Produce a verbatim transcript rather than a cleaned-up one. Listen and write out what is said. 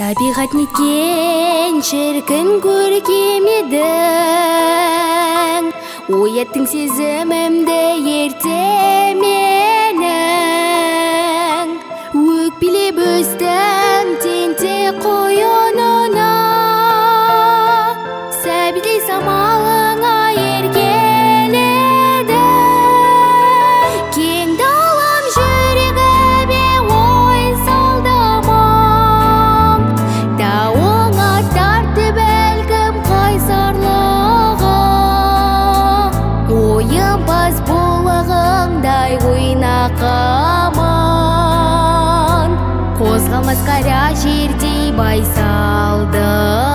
Табиғат неткен шіркін көркем едің, ояттың сезімімді ерте менің. Өкпелеп өстім тентек қойынына, сәбидей самалыңа еркеледі. Кең далам жүрегіме ойын салдымын, тауыңа тартты бәлкім қайсарлығым. Ойынбас болығыңдай ойнақымын, қозғалмас қара жердей байсалдым.